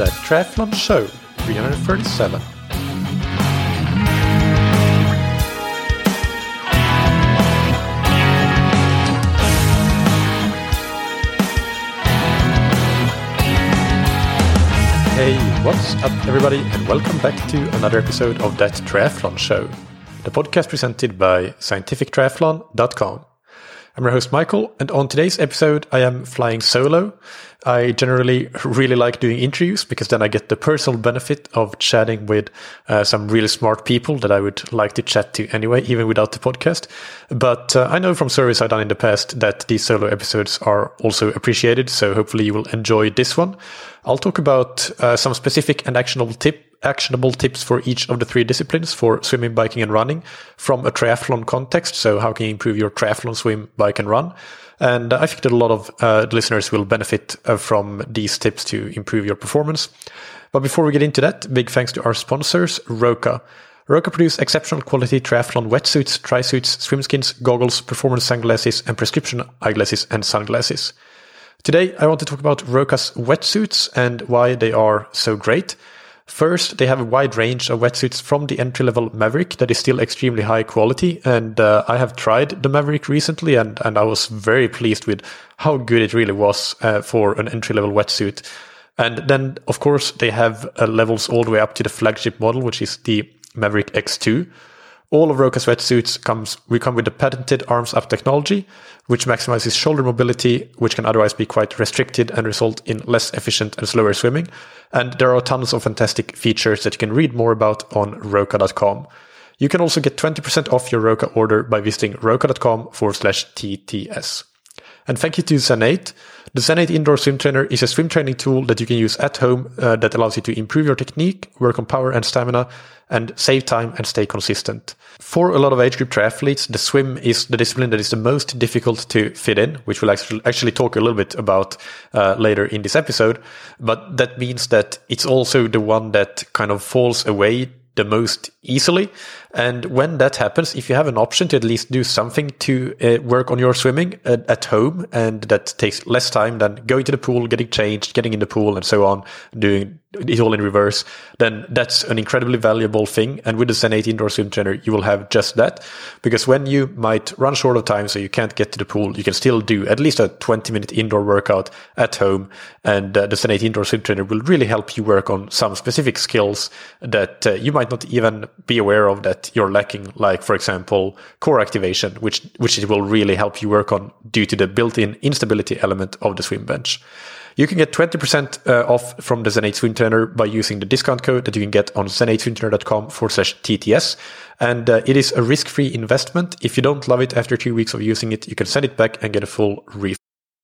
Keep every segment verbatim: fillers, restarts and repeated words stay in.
the Triathlon Show three thirty-seven. Hey, what's up everybody, and welcome back to another episode of That Triathlon Show, the podcast presented by scientific triathlon dot com. I'm your host Michael, and on today's episode I am flying solo. I generally really like doing interviews because then I get the personal benefit of chatting with uh, some really smart people that I would like to chat to anyway, even without the podcast. But uh, I know from surveys I've done in the past that these solo episodes are also appreciated, so hopefully you will enjoy this one. I'll talk about uh, some specific and actionable tip actionable tips for each of the three disciplines, for swimming, biking, and running, from a triathlon context. So how can you improve your triathlon, swim, bike, and run? And I think that a lot of uh, listeners will benefit uh, from these tips to improve your performance. But before we get into that, big thanks to our sponsors, Roka. Roka produce exceptional quality triathlon wetsuits, tri-suits, swim skins, goggles, performance sunglasses, and prescription eyeglasses and sunglasses. Today, I want to talk about Roka's wetsuits and why they are so great. First, they have a wide range of wetsuits from the entry-level Maverick that is still extremely high quality, and uh, I have tried the Maverick recently, and, and I was very pleased with how good it really was uh, for an entry-level wetsuit. And then, of course, they have uh, levels all the way up to the flagship model, which is the Maverick X two. All of Roka's wetsuits comes we come with the patented arms-up technology, which maximizes shoulder mobility, which can otherwise be quite restricted and result in less efficient and slower swimming. And there are tons of fantastic features that you can read more about on Roka dot com. You can also get twenty percent off your Roka order by visiting Roka.com forward slash TTS. And thank you to Zen eight. The Zen eight Indoor Swim Trainer is a swim training tool that you can use at home uh, that allows you to improve your technique, work on power and stamina, and save time and stay consistent. For a lot of age group triathletes, the swim is the discipline that is the most difficult to fit in, which we'll actually, actually talk a little bit about uh, later in this episode. But that means that it's also the one that kind of falls away the most easily. And when that happens, if you have an option to at least do something to uh, work on your swimming uh, at home, and that takes less time than going to the pool, getting changed, getting in the pool, and so on, doing it all in reverse, then that's an incredibly valuable thing. And with the Zen eight Indoor Swim Trainer, you will have just that. Because when you might run short of time, so you can't get to the pool, you can still do at least a twenty minute indoor workout at home. And uh, the Zen eight Indoor Swim Trainer will really help you work on some specific skills that uh, you might not even be aware of that you're lacking, like, for example, core activation, which which it will really help you work on due to the built-in instability element of the swim bench. You can get twenty percent uh, off from the Zen eight Swim Trainer by using the discount code that you can get on zen eight swim trainer dot com forward slash T T S. And uh, it is a risk-free investment. If you don't love it after two weeks of using it, you can send it back and get a full refund.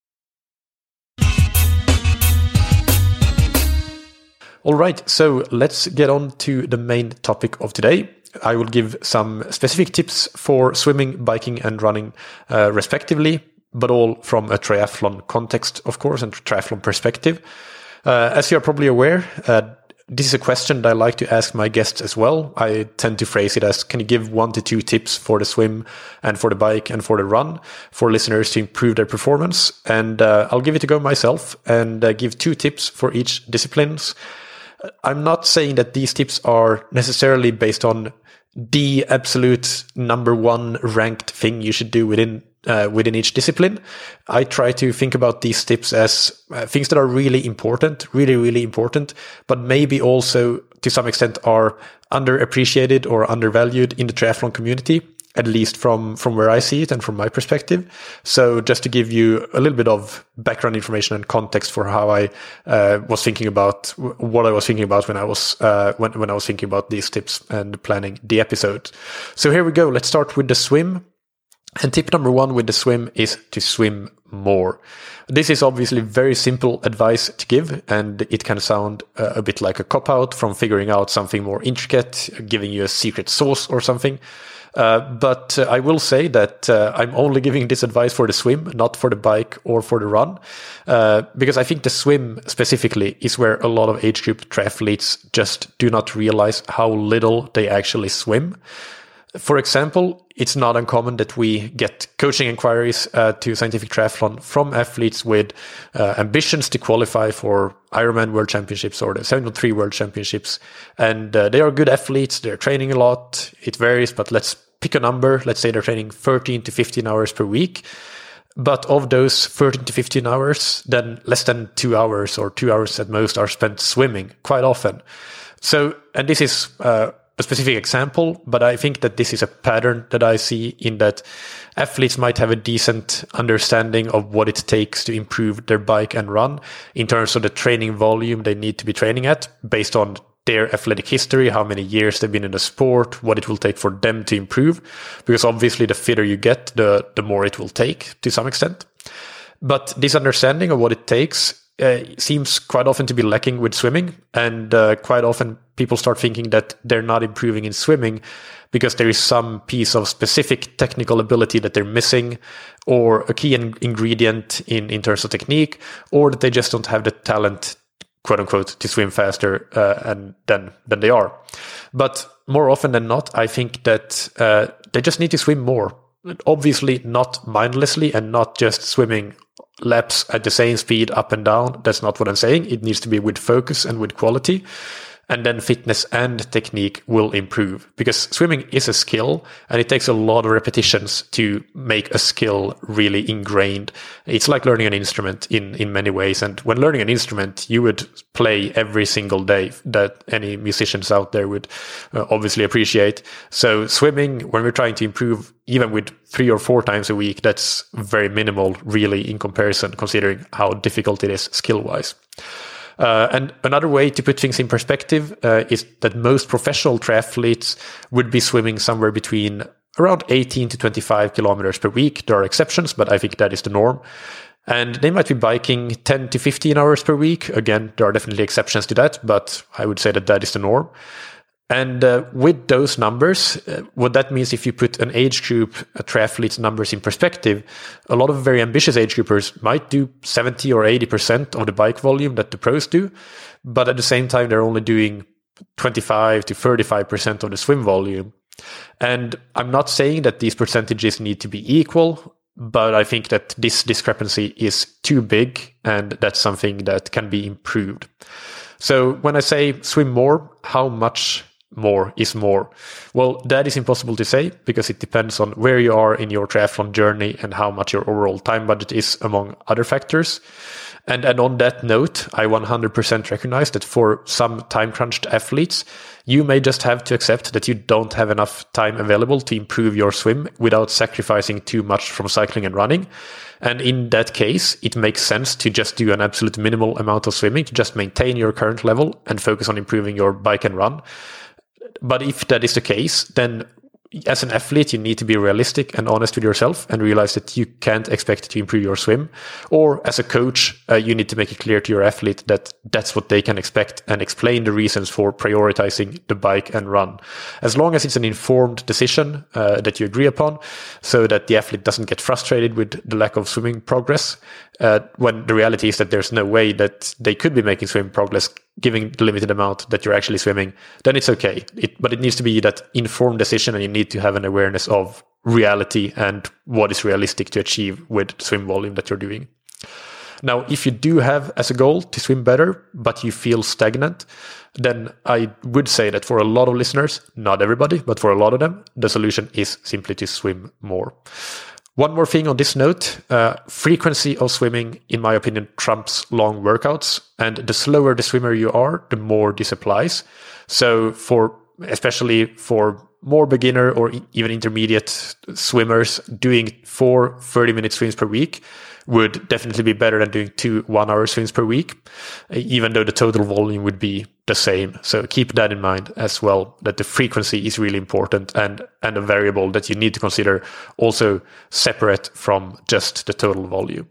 All right, so let's get on to the main topic of today. I will give some specific tips for swimming, biking, and running uh, respectively, but all from a triathlon context, of course, and triathlon perspective. Uh, as you are probably aware, uh, this is a question that I like to ask my guests as well. I tend to phrase it as, can you give one to two tips for the swim and for the bike and for the run for listeners to improve their performance? And uh, I'll give it a go myself and uh, give two tips for each disciplines. I'm not saying that these tips are necessarily based on the absolute number one ranked thing you should do within uh, within each discipline. I try to think about these tips as uh, things that are really important, really, really important, but maybe also to some extent are underappreciated or undervalued in the triathlon community, at least from, from where I see it and from my perspective. So just to give you a little bit of background information and context for how I uh, was thinking about what I was thinking about when I was uh, when, when I was thinking about these tips and planning the episode. So here we go. Let's start with the swim. And tip number one with the swim is to swim more. This is obviously very simple advice to give, and it can sound uh, a bit like a cop-out from figuring out something more intricate, giving you a secret sauce or something. Uh, but uh, I will say that uh, I'm only giving this advice for the swim, not for the bike or for the run, uh, because I think the swim specifically is where a lot of age group triathletes just do not realize how little they actually swim. For example, it's not uncommon that we get coaching inquiries uh, to Scientific Triathlon from athletes with uh, ambitions to qualify for Ironman World Championships or the seven oh three World Championships. And uh, they are good athletes. They're training a lot. It varies, but let's pick a number. Let's say they're training thirteen to fifteen hours per week. But of those thirteen to fifteen hours, then less than two hours or two hours at most are spent swimming quite often. So, and this is uh, a specific example, but I think that this is a pattern that I see in that athletes might have a decent understanding of what it takes to improve their bike and run in terms of the training volume they need to be training at based on their athletic history, how many years they've been in the sport, what it will take for them to improve. Because obviously the fitter you get, the, the more it will take to some extent. But this understanding of what it takes uh, seems quite often to be lacking with swimming. And uh, quite often people start thinking that they're not improving in swimming because there is some piece of specific technical ability that they're missing, or a key in- ingredient in, in terms of technique, or that they just don't have the talent, quote unquote, to swim faster uh, and than than they are. But more often than not, I think that uh, they just need to swim more. Obviously not mindlessly and not just swimming laps at the same speed up and down. That's not what I'm saying. It needs to be with focus and with quality. And then fitness and technique will improve, because swimming is a skill and it takes a lot of repetitions to make a skill really ingrained. It's like learning an instrument in, in many ways. And when learning an instrument, you would play every single day. That any musicians out there would uh, obviously appreciate. So swimming, when we're trying to improve, even with three or four times a week, that's very minimal really in comparison, considering how difficult it is skill-wise. Uh, and another way to put things in perspective uh, is that most professional triathletes would be swimming somewhere between around eighteen to twenty-five kilometers per week. There are exceptions, but I think that is the norm. And they might be biking ten to fifteen hours per week. Again, there are definitely exceptions to that, but I would say that that is the norm. And uh, with those numbers, uh, what that means, if you put an age group, a triathlete's numbers in perspective, a lot of very ambitious age groupers might do seventy or eighty percent of the bike volume that the pros do. But at the same time, they're only doing twenty-five to thirty-five percent of the swim volume. And I'm not saying that these percentages need to be equal, but I think that this discrepancy is too big, and that's something that can be improved. So when I say swim more, how much more is more? Well, that is impossible to say, because it depends on where you are in your triathlon journey and how much your overall time budget is, among other factors. And, and on that note, I one hundred percent recognize that for some time-crunched athletes, you may just have to accept that you don't have enough time available to improve your swim without sacrificing too much from cycling and running. And in that case, it makes sense to just do an absolute minimal amount of swimming to just maintain your current level and focus on improving your bike and run. But if that is the case, then as an athlete, you need to be realistic and honest with yourself and realize that you can't expect to improve your swim. Or as a coach, uh, you need to make it clear to your athlete that that's what they can expect, and explain the reasons for prioritizing the bike and run. As long as it's an informed decision uh, that you agree upon, so that the athlete doesn't get frustrated with the lack of swimming progress, uh, when the reality is that there's no way that they could be making swim progress given the limited amount that you're actually swimming, then it's okay. It, but it needs to be that informed decision, and you need to have an awareness of reality and what is realistic to achieve with the swim volume that you're doing. Now, if you do have as a goal to swim better, but you feel stagnant, then I would say that for a lot of listeners, not everybody, but for a lot of them, the solution is simply to swim more. One more thing on this note, uh, frequency of swimming, in my opinion, trumps long workouts. And the slower the swimmer you are, the more this applies. So for, especially for more beginner or even intermediate swimmers, doing four thirty minute swims per week would definitely be better than doing two one hour swims per week, even though the total volume would be the same. So keep that in mind as well, that the frequency is really important and, and a variable that you need to consider, also separate from just the total volume.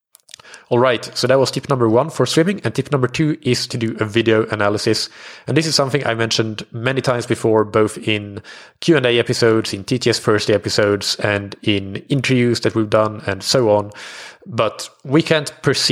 All right, so that was tip number one for swimming. And tip number two is to do a video analysis. And this is something I mentioned many times before, both in Q and A episodes, in T T S First Day episodes, and in interviews that we've done and so on. But we can't perceive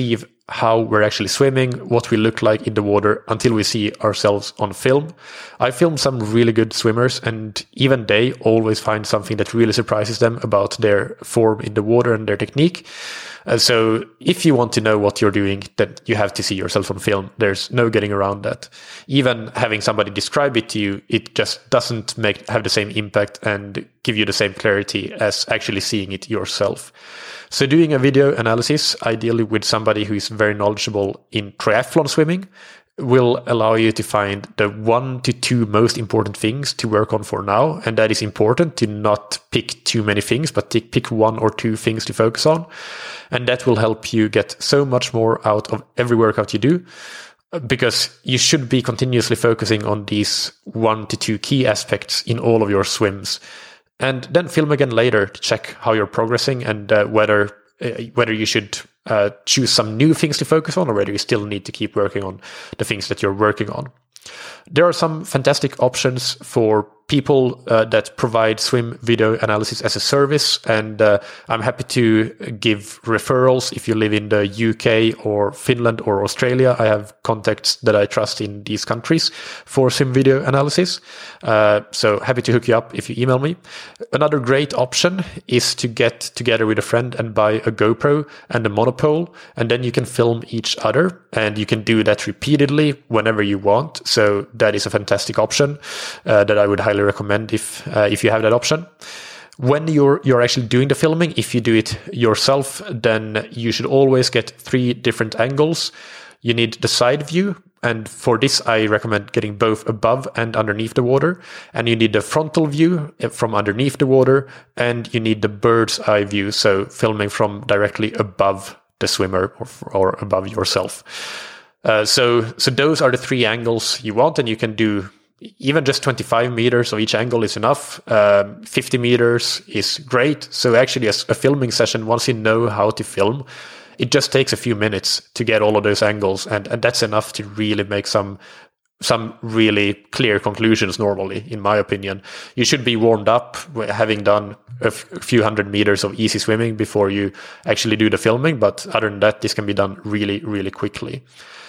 how we're actually swimming, what we look like in the water until we see ourselves on film. I filmed some really good swimmers, and even they always find something that really surprises them about their form in the water and their technique. Uh, so if you want to know what you're doing, then you have to see yourself on film. There's no getting around that. Even having somebody describe it to you, it just doesn't make have the same impact and give you the same clarity as actually seeing it yourself. So doing a video analysis, ideally with somebody who is very knowledgeable in triathlon swimming, will allow you to find the one to two most important things to work on for now. And that is important, to not pick too many things, but to pick one or two things to focus on. And that will help you get so much more out of every workout you do, because you should be continuously focusing on these one to two key aspects in all of your swims. And then film again later to check how you're progressing and uh, whether uh, whether you should uh, choose some new things to focus on, or whether you still need to keep working on the things that you're working on. There are some fantastic options for people uh, that provide swim video analysis as a service, and uh, I'm happy to give referrals if you live in the U K or Finland or Australia. I have contacts that I trust in these countries for swim video analysis, uh, so happy to hook you up if you email me. Another great option is to get together with a friend and buy a GoPro and a monopole, and then you can film each other, and you can do that repeatedly whenever you want. So that is a fantastic option uh, that I would highly recommend if uh, if you have that option. When you're you're actually doing the filming, if you do it yourself, then you should always get three different angles. You need the side view, and for this I recommend getting both above and underneath the water. And you need the frontal view from underneath the water, and you need the bird's eye view, so filming from directly above the swimmer or, or above yourself. Uh, so so those are the three angles you want, and you can do even just twenty-five meters of each angle is enough. Um, fifty meters is great. So actually a, a filming session, once you know how to film, it just takes a few minutes to get all of those angles. And, and that's enough to really make some some really clear conclusions normally, in my opinion. You should be warmed up, having done a, f- a few hundred meters of easy swimming before you actually do the filming. But other than that, this can be done really, really quickly.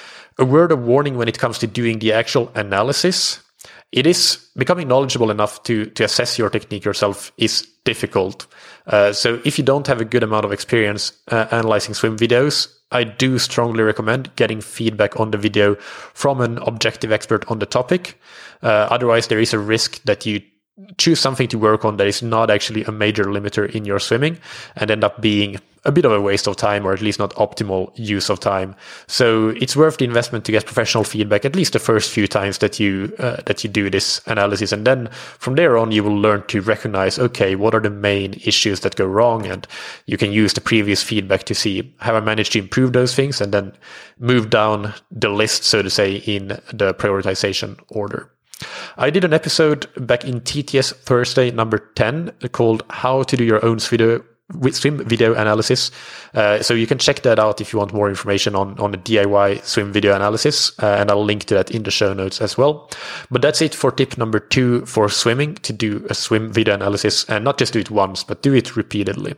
A word of warning when it comes to doing the actual analysis. It is becoming knowledgeable enough to, to assess your technique yourself is difficult. Uh, so if you don't have a good amount of experience uh, analyzing swim videos, I do strongly recommend getting feedback on the video from an objective expert on the topic. Uh, otherwise, there is a risk that you choose something to work on that is not actually a major limiter in your swimming and end up being a bit of a waste of time, or at least not optimal use of time. So it's worth the investment to get professional feedback at least the first few times that you uh, that you do this analysis. And then from there on, you will learn to recognize, okay, what are the main issues that go wrong? And you can use the previous feedback to see, have I managed to improve those things? And then move down the list, so to say, in the prioritization order. I did an episode back in T T S Thursday number ten called How to Do Your Own Video with swim video analysis. Uh, so you can check that out if you want more information on, on the D I Y swim video analysis. Uh, and I'll link to that in the show notes as well. But that's it for tip number two for swimming, to do a swim video analysis, and not just do it once, but do it repeatedly.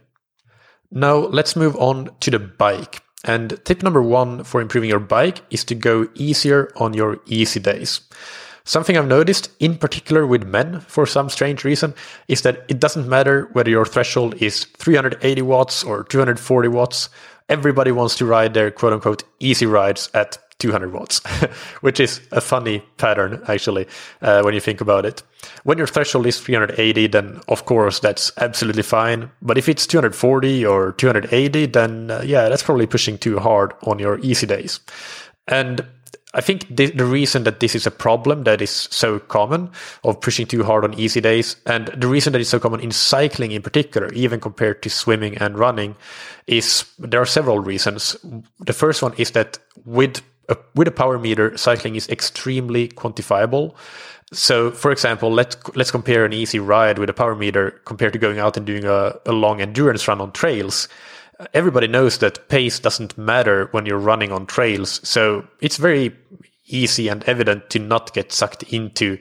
Now let's move on to the bike. And tip number one for improving your bike is to go easier on your easy days. Something I've noticed, in particular with men, for some strange reason, is that it doesn't matter whether your threshold is three hundred eighty watts or two hundred forty watts. Everybody wants to ride their quote-unquote easy rides at two hundred watts, which is a funny pattern, actually, uh, when you think about it. When your threshold is three hundred eighty, then of course that's absolutely fine. But if it's two hundred forty or two hundred eighty, then uh, yeah, that's probably pushing too hard on your easy days. And I think the, the reason that this is a problem that is so common, of pushing too hard on easy days, and the reason that it's so common in cycling in particular, even compared to swimming and running, is there are several reasons. The first one is that with a, with a power meter, cycling is extremely quantifiable. So, for example, let's let's compare an easy ride with a power meter compared to going out and doing a, a long endurance run on trails. Everybody knows that pace doesn't matter when you're running on trails. So it's very easy and evident to not get sucked into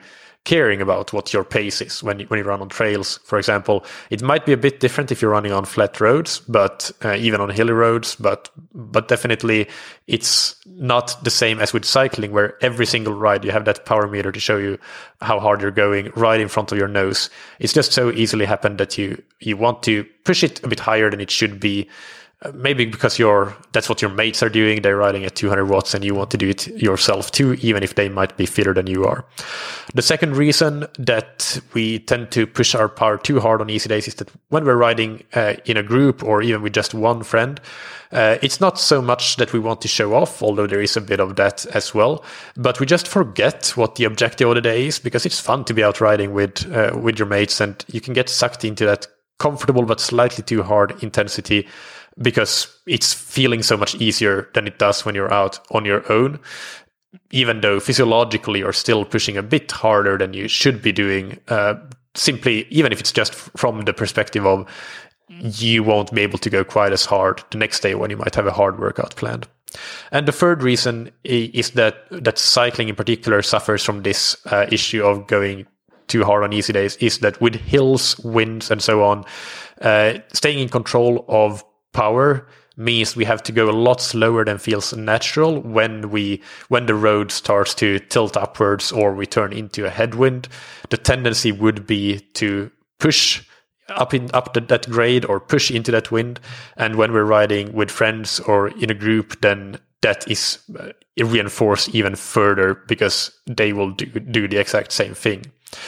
caring about what your pace is when you, when you run on trails, for example. It might be a bit different if you're running on flat roads, but uh, even on hilly roads, but but definitely it's not the same as with cycling, where every single ride you have that power meter to show you how hard you're going right in front of your nose. It's just so easily happened that you you want to push it a bit higher than it should be. Uh, maybe because you're that's what your mates are doing. They're riding at two hundred watts and you want to do it yourself too, even if they might be fitter than you are. The second reason that we tend to push our power too hard on easy days is that when we're riding uh, in a group or even with just one friend, uh, it's not so much that we want to show off, although there is a bit of that as well, but we just forget what the objective of the day is, because it's fun to be out riding with uh, with your mates, and you can get sucked into that comfortable but slightly too hard intensity because it's feeling so much easier than it does when you're out on your own, even though physiologically you're still pushing a bit harder than you should be doing, uh, simply, even if it's just from the perspective of you won't be able to go quite as hard the next day when you might have a hard workout planned. And the third reason is that, that cycling in particular suffers from this uh, issue of going too hard on easy days, is that with hills, winds, and so on, uh, staying in control of power means we have to go a lot slower than feels natural when we when the road starts to tilt upwards or we turn into a headwind. The tendency would be to push up in up the, that grade or push into that wind, and when we're riding with friends or in a group, then that is uh, reinforced even further because they will do, do the exact same thing.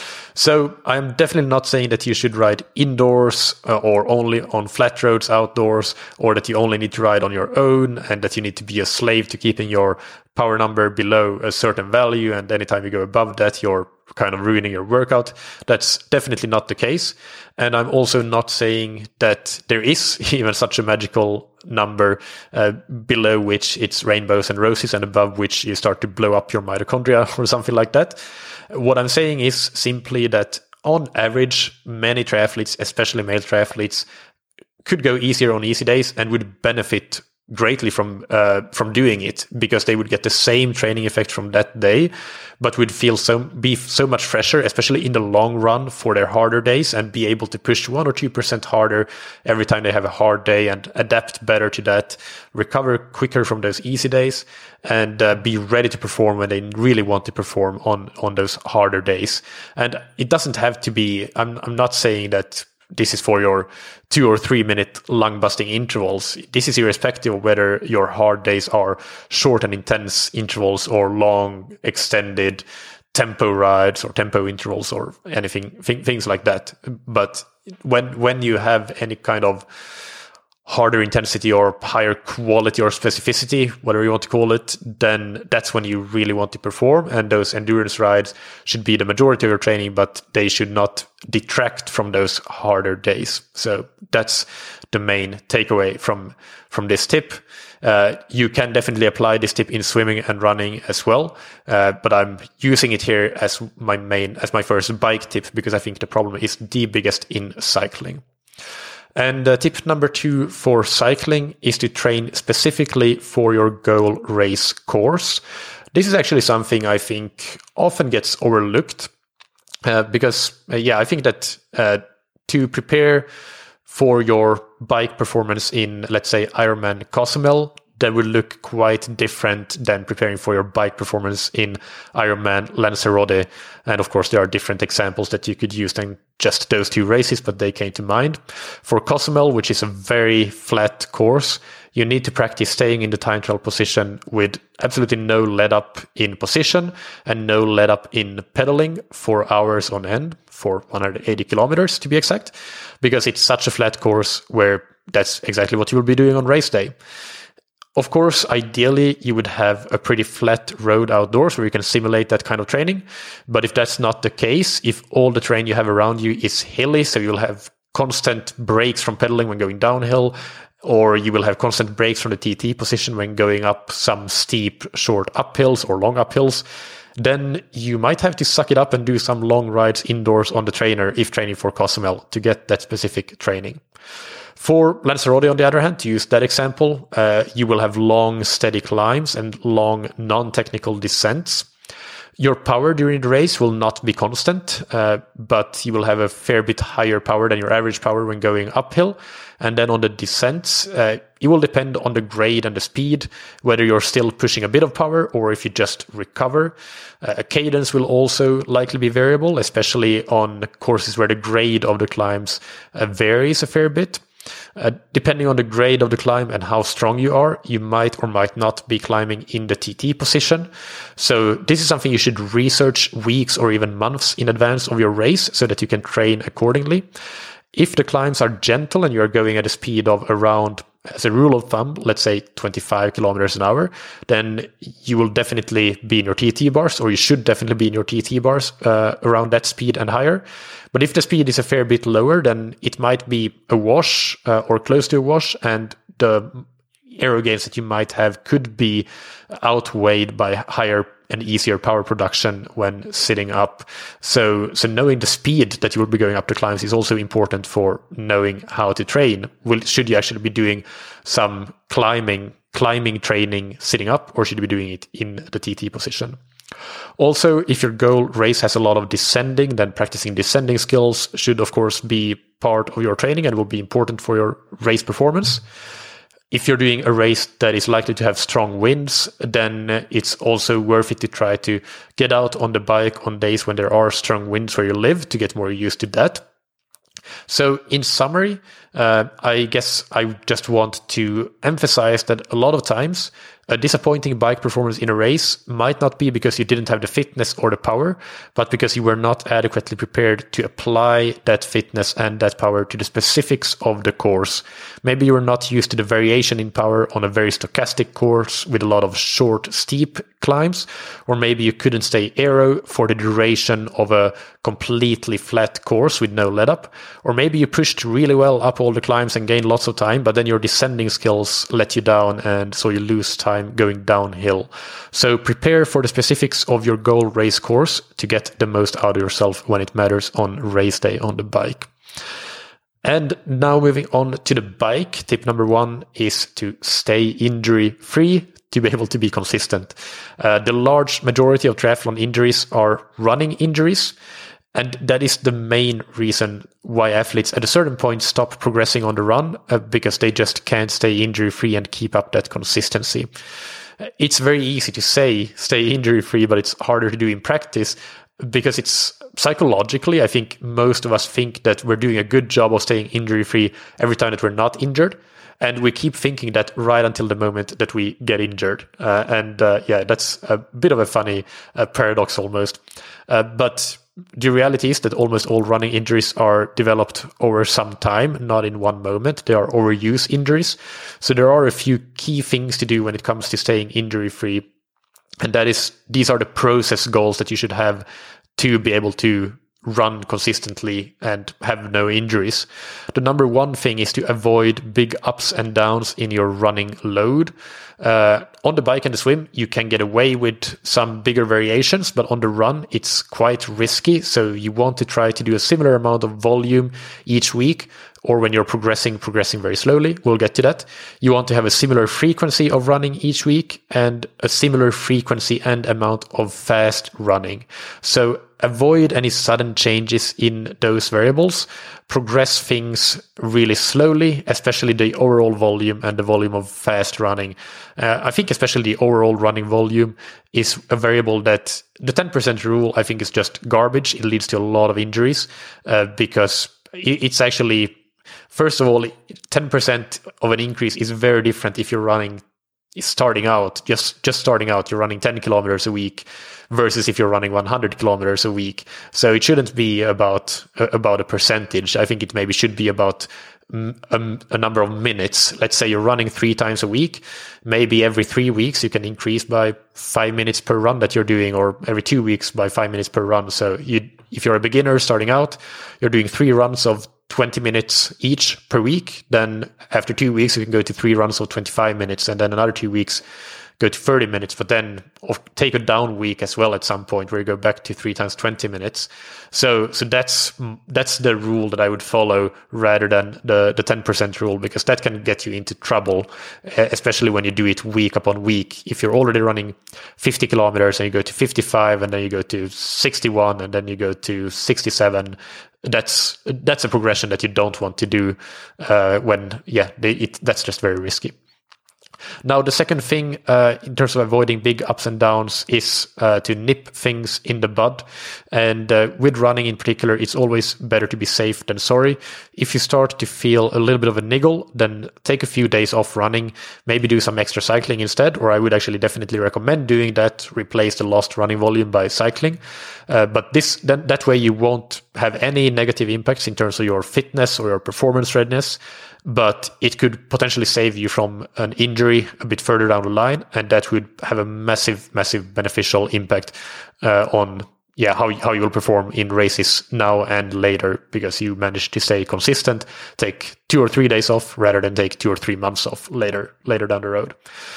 So I'm definitely not saying that you should ride indoors uh, or only on flat roads outdoors, or that you only need to ride on your own and that you need to be a slave to keeping your power number below a certain value, and anytime you go above that, you're kind of ruining your workout. That's definitely not the case. And I'm also not saying that there is even such a magical number uh, below which it's rainbows and roses and above which you start to blow up your mitochondria or something like that. What I'm saying is simply that on average, many triathletes, especially male triathletes, could go easier on easy days and would benefit greatly from uh, from doing it, because they would get the same training effect from that day, but would feel so be so much fresher, especially in the long run, for their harder days, and be able to push one or two percent harder every time they have a hard day and adapt better to that, recover quicker from those easy days, and uh, be ready to perform when they really want to perform on on those harder days. And it doesn't have to be. I'm I'm not saying that this is for your two or three minute lung busting intervals. This is irrespective of whether your hard days are short and intense intervals or long extended tempo rides or tempo intervals or anything, th- things like that. But when, when you have any kind of harder intensity or higher quality or specificity, whatever you want to call it, then that's when you really want to perform. And those endurance rides should be the majority of your training, but they should not detract from those harder days. So that's the main takeaway from, from this tip. Uh, you can definitely apply this tip in swimming and running as well. Uh, but I'm using it here as my main, as my first bike tip, because I think the problem is the biggest in cycling. And uh, tip number two for cycling is to train specifically for your goal race course. This is actually something I think often gets overlooked uh, because, uh, yeah, I think that uh, to prepare for your bike performance in, let's say, Ironman Cozumel, that will look quite different than preparing for your bike performance in Ironman Lanzarote. And of course, there are different examples that you could use than just those two races, but they came to mind. For Cozumel, which is a very flat course, you need to practice staying in the time trial position with absolutely no let up in position and no let up in pedaling for hours on end, for one hundred eighty kilometers to be exact, because it's such a flat course where that's exactly what you will be doing on race day. Of course, ideally, you would have a pretty flat road outdoors where you can simulate that kind of training. But if that's not the case, if all the terrain you have around you is hilly, so you'll have constant breaks from pedaling when going downhill, or you will have constant breaks from the T T position when going up some steep, short uphills or long uphills, then you might have to suck it up and do some long rides indoors on the trainer if training for Cozumel to get that specific training. For Lanzarote, on the other hand, to use that example, uh, you will have long, steady climbs and long, non-technical descents. your power during the race will not be constant, uh, but you will have a fair bit higher power than your average power when going uphill. And then on the descents, uh, it will depend on the grade and the speed, whether you're still pushing a bit of power or if you just recover. Uh, cadence will also likely be variable, especially on courses where the grade of the climbs uh, varies a fair bit. Uh, depending on the grade of the climb and how strong you are, you might or might not be climbing in the T T position. So this is something you should research weeks or even months in advance of your race so that you can train accordingly. If the climbs are gentle and you are going at a speed of around, as a rule of thumb, let's say twenty-five kilometers an hour, then you will definitely be in your T T bars, or you should definitely be in your T T bars uh, around that speed and higher. But if the speed is a fair bit lower, then it might be a wash uh, or close to a wash, and the aero gains that you might have could be outweighed by higher and easier power production when sitting up. So, so knowing the speed that you will be going up the climbs is also important for knowing how to train. Will, should you actually be doing some climbing, climbing training sitting up, or should you be doing it in the T T position? Also, if your goal race has a lot of descending, then practicing descending skills should, of course, be part of your training and will be important for your race performance. If you're doing a race that is likely to have strong winds, then it's also worth it to try to get out on the bike on days when there are strong winds where you live to get more used to that. So in summary, uh, I guess I just want to emphasize that a lot of times a disappointing bike performance in a race might not be because you didn't have the fitness or the power, but because you were not adequately prepared to apply that fitness and that power to the specifics of the course. Maybe you were not used to the variation in power on a very stochastic course with a lot of short, steep climbs, or maybe you couldn't stay aero for the duration of a completely flat course with no let up, or maybe you pushed really well up all the climbs and gained lots of time, but then your descending skills let you down and so you lose time going downhill. So prepare for the specifics of your goal race course to get the most out of yourself when it matters on race day on the bike. And now moving on to the bike, tip number one is to stay injury free to be able to be consistent. Uh, the large majority of triathlon injuries are running injuries. And that is the main reason why athletes at a certain point stop progressing on the run, uh, because they just can't stay injury-free and keep up that consistency. It's very easy to say stay injury-free, but it's harder to do in practice because it's psychologically, I think most of us think that we're doing a good job of staying injury-free every time that we're not injured. And we keep thinking that right until the moment that we get injured. Uh, and uh, yeah, that's a bit of a funny uh, paradox almost. Uh, but the reality is that almost all running injuries are developed over some time, not in one moment. They are overuse injuries. So there are a few key things to do when it comes to staying injury-free. And that is, these are the process goals that you should have to be able to run consistently and have no injuries. The number one thing is to avoid big ups and downs in your running load. Uh, on the bike and the swim, you can get away with some bigger variations, but on the run, it's quite risky. So you want to try to do a similar amount of volume each week, or when you're progressing, progressing very slowly. We'll get to that. You want to have a similar frequency of running each week and a similar frequency and amount of fast running. So avoid any sudden changes in those variables. Progress things really slowly, especially the overall volume and the volume of fast running. Uh, I think especially the overall running volume is a variable that the ten percent rule, I think, is just garbage. It leads to a lot of injuries uh, because it's actually, first of all, ten percent of an increase is very different if you're running starting out, just just starting out, you're running ten kilometers a week versus if you're running one hundred kilometers a week. So it shouldn't be about uh, about a percentage. I think it maybe should be about um, a number of minutes. Let's say you're running three times a week. Maybe every three weeks you can increase by five minutes per run that you're doing, or every two weeks by five minutes per run. So you, if you're a beginner starting out, you're doing three runs of twenty minutes each per week. Then after two weeks, you can go to three runs of twenty-five minutes, and then another two weeks go to thirty minutes, but then take a down week as well at some point where you go back to three times twenty minutes. So so that's that's the rule that I would follow rather than the, the ten percent rule, because that can get you into trouble, especially when you do it week upon week. If you're already running fifty kilometers and you go to fifty-five and then you go to sixty-one and then you go to sixty-seven, that's that's a progression that you don't want to do uh, when, yeah, they, it, that's just very risky. Now, the second thing uh, in terms of avoiding big ups and downs is uh, to nip things in the bud. And uh, with running in particular, it's always better to be safe than sorry. If you start to feel a little bit of a niggle, then take a few days off running, maybe do some extra cycling instead, or I would actually definitely recommend doing that, replace the lost running volume by cycling. Uh, but this that, that way you won't have any negative impacts in terms of your fitness or your performance readiness, but it could potentially save you from an injury a bit further down the line, and that would have a massive, massive beneficial impact uh, on yeah how how you will perform in races now and later, because you managed to stay consistent, take two or three days off rather than take two or three months off later later down the road.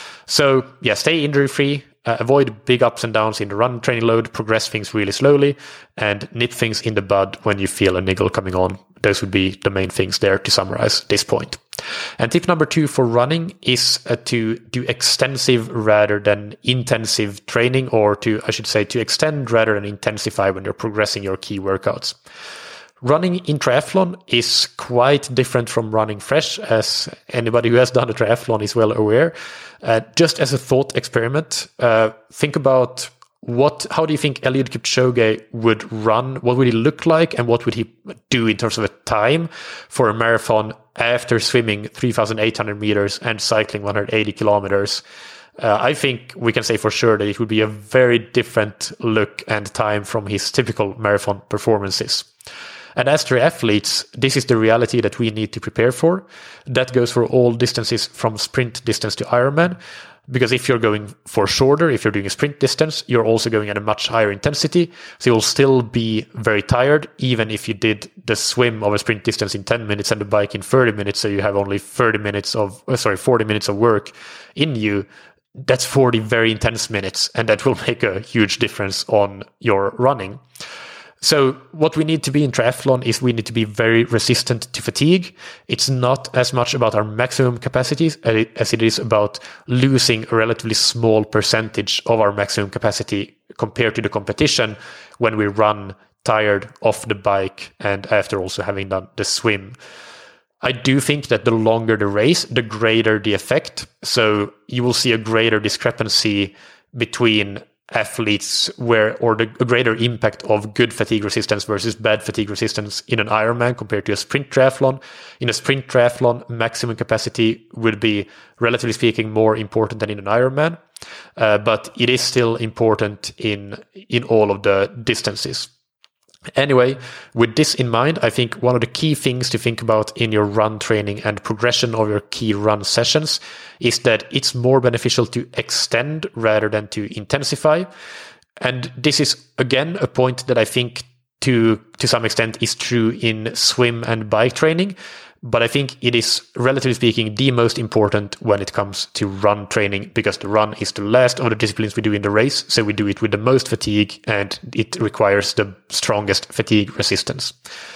So yeah, stay injury free. Uh, avoid big ups and downs in the run training load, progress things really slowly, and nip things in the bud when you feel a niggle coming on. Those would be the main things there to summarize this point. And tip number two for running is uh, to do extensive rather than intensive training, or to, I should say, to extend rather than intensify when you're progressing your key workouts. Running in triathlon is quite different from running fresh, as anybody who has done a triathlon is well aware. Uh, just as a thought experiment, uh, think about what, how do you think Eliud Kipchoge would run? What would he look like, and what would he do in terms of a time for a marathon after swimming three thousand eight hundred meters and cycling one hundred eighty kilometers? Uh, I think we can say for sure that it would be a very different look and time from his typical marathon performances. And as triathletes, this is the reality that we need to prepare for. That goes for all distances from sprint distance to Ironman. Because if you're going for shorter, if you're doing a sprint distance, you're also going at a much higher intensity. So you'll still be very tired, even if you did the swim of a sprint distance in ten minutes and the bike in thirty minutes. So you have only thirty minutes of, uh, sorry, forty minutes of work in you. That's forty very intense minutes, and that will make a huge difference on your running. So what we need to be in triathlon is we need to be very resistant to fatigue. It's not as much about our maximum capacities as it is about losing a relatively small percentage of our maximum capacity compared to the competition when we run tired off the bike and after also having done the swim. I do think that the longer the race, the greater the effect. So you will see a greater discrepancy between athletes where, or the a greater impact of good fatigue resistance versus bad fatigue resistance in an Ironman compared to a sprint triathlon. In a sprint triathlon, maximum capacity would be, relatively speaking, more important than in an Ironman, uh, but it is still important in in all of the distances. Anyway, with this in mind, I think one of the key things to think about in your run training and progression of your key run sessions is that it's more beneficial to extend rather than to intensify. And this is, again, a point that I think to, to some extent is true in swim and bike training. But I think it is, relatively speaking, the most important when it comes to run training, because the run is the last of the disciplines we do in the race. So we do it with the most fatigue, and it requires the strongest fatigue resistance.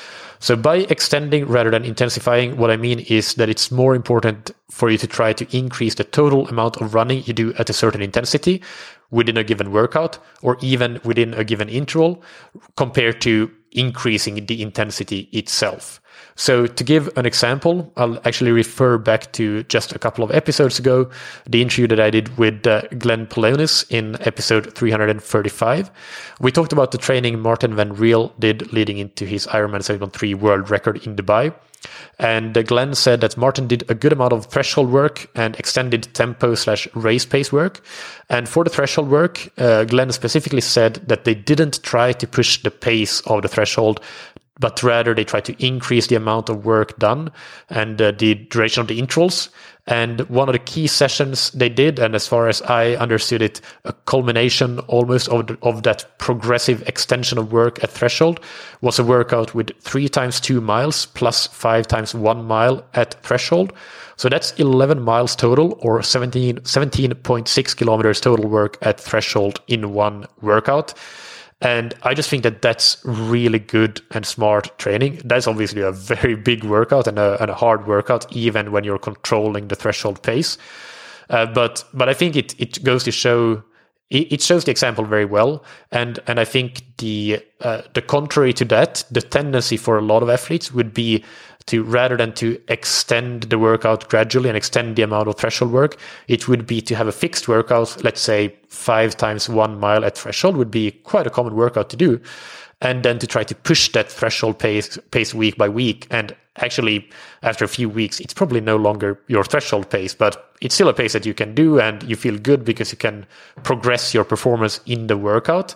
So by extending rather than intensifying, what I mean is that it's more important for you to try to increase the total amount of running you do at a certain intensity within a given workout, or even within a given interval, compared to increasing the intensity itself. So to give an example, I'll actually refer back to just a couple of episodes ago, the interview that I did with uh, Glenn Polonis in episode three hundred thirty-five. We talked about the training Martin Van Riel did leading into his Ironman seven point three world record in Dubai. And uh, Glenn said that Martin did a good amount of threshold work and extended tempo slash race pace work. And for the threshold work, uh, Glenn specifically said that they didn't try to push the pace of the threshold but rather they try to increase the amount of work done and uh, the duration of the intervals. And one of the key sessions they did, and as far as I understood it, a culmination almost of, the, of that progressive extension of work at threshold, was a workout with three times two miles plus five times one mile at threshold. So that's eleven miles total, or seventeen, seventeen point six kilometers total work at threshold in one workout. And I just think that that's really good and smart training. That's obviously a very big workout and a, and a hard workout, even when you're controlling the threshold pace. Uh, but but I think it it goes to show, it, it shows the example very well. And and I think the uh, the contrary to that, the tendency for a lot of athletes would be to, rather than to extend the workout gradually and extend the amount of threshold work, it would be to have a fixed workout. Let's say five times one mile at threshold would be quite a common workout to do. And then to try to push that threshold pace, pace week by week. And actually, after a few weeks, it's probably no longer your threshold pace, but it's still a pace that you can do and you feel good because you can progress your performance in the workout.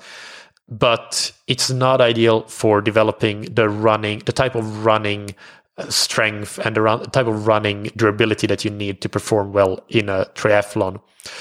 But it's not ideal for developing the running, the type of running strength and the type of running durability that you need to perform well in a triathlon.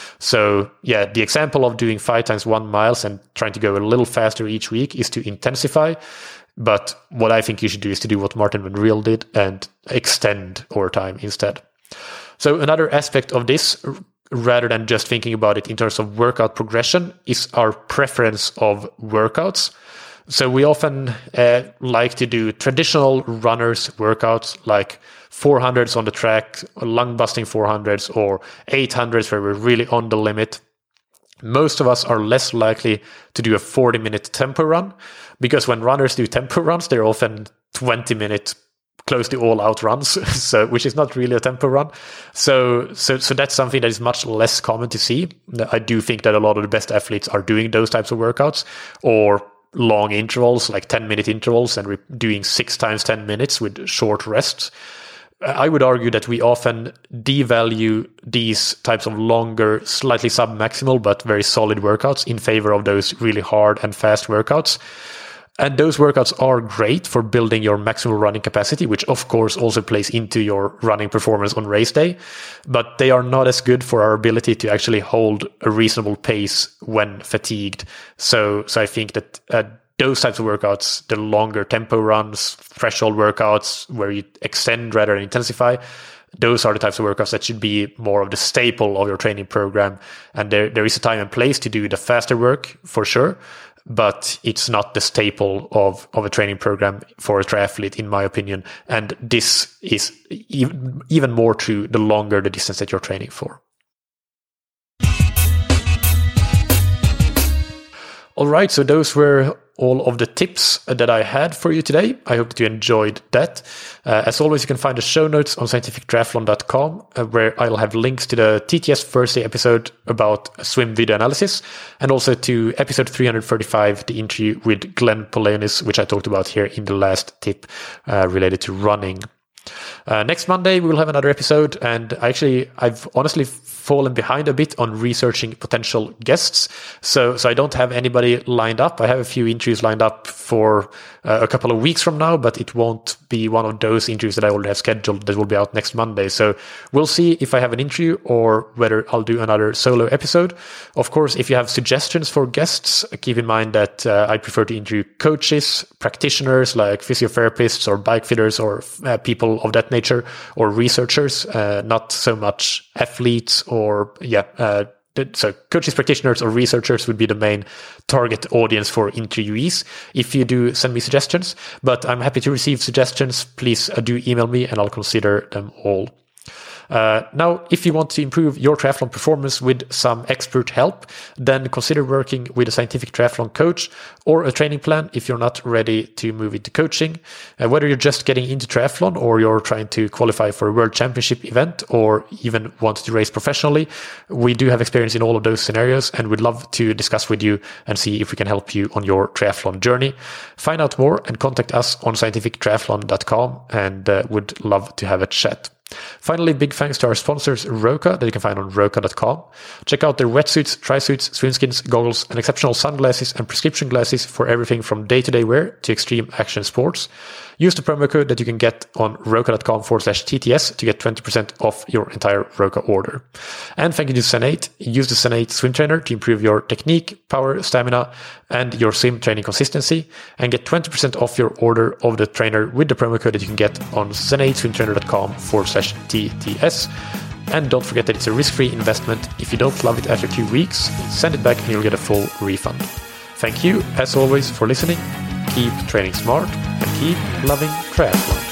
So yeah, the example of doing five times one miles and trying to go a little faster each week is to intensify. But what I think you should do is to do what Martin Van Riel did and extend over time instead. So another aspect of this, rather than just thinking about it in terms of workout progression, is our preference of workouts. So we often uh, like to do traditional runners workouts like four hundreds on the track, lung busting four hundreds, or eight hundreds where we're really on the limit. Most of us are less likely to do a forty minute tempo run, because when runners do tempo runs, they're often twenty minute close to all out runs, so which is not really a tempo run. So, so, so that's something that is much less common to see. I do think that a lot of the best athletes are doing those types of workouts, or long intervals, like ten minute intervals, and we're doing six times ten minutes with short rests. I would argue that we often devalue these types of longer, slightly sub-maximal, but very solid workouts in favor of those really hard and fast workouts. And those workouts are great for building your maximal running capacity, which of course also plays into your running performance on race day. But they are not as good for our ability to actually hold a reasonable pace when fatigued. So, so I think that uh, those types of workouts, the longer tempo runs, threshold workouts where you extend rather than intensify, those are the types of workouts that should be more of the staple of your training program. And there, there is a time and place to do the faster work for sure, but it's not the staple of, of a training program for a triathlete, in my opinion. And this is even, even more true the longer the distance that you're training for. All right, so those were all of the tips that I had for you today. I hope that you enjoyed that. Uh, as always, you can find the show notes on scientific triathlon dot com, uh, where I'll have links to the T T S Thursday episode about swim video analysis, and also to episode three hundred thirty-five, the interview with Glenn Polenis, which I talked about here in the last tip uh, related to running. Uh, next Monday, we will have another episode, and actually, I've honestly fallen behind a bit on researching potential guests. So, so I don't have anybody lined up. I have a few interviews lined up for uh, a couple of weeks from now, but it won't be one of those interviews that I already have scheduled that will be out next Monday. So we'll see if I have an interview or whether I'll do another solo episode. Of course, if you have suggestions for guests, keep in mind that uh, I prefer to interview coaches, practitioners like physiotherapists or bike fitters or uh, people of that nature, or researchers, uh, not so much athletes or, yeah, uh, so coaches, practitioners, or researchers would be the main target audience for interviewees if you do send me suggestions. But I'm happy to receive suggestions. Please uh, do email me and I'll consider them all. Uh, now, if you want to improve your triathlon performance with some expert help, then consider working with a scientific triathlon coach or a training plan if you're not ready to move into coaching. Uh, whether you're just getting into triathlon or you're trying to qualify for a world championship event or even want to race professionally, we do have experience in all of those scenarios and we'd love to discuss with you and see if we can help you on your triathlon journey. Find out more and contact us on scientific triathlon dot com, and uh, would love to have a chat. Finally, big thanks to our sponsors Roka, that you can find on roka dot com. Check out their wetsuits, tri-suits, swimskins, goggles, and exceptional sunglasses and prescription glasses for everything from day-to-day wear to extreme action sports. Use the promo code that you can get on roka dot com forward slash T T S to get twenty percent off your entire Roka order. And thank you to Zen eight. Use the Zen eight swim trainer to improve your technique, power, stamina, and your swim training consistency, and get twenty percent off your order of the trainer with the promo code that you can get on zen eight swim trainer dot com forward slash T T S. And don't forget that it's a risk-free investment. If you don't love it after two weeks, send it back and you'll get a full refund. Thank you, as always, for listening. Keep training smart and keep loving triathlon.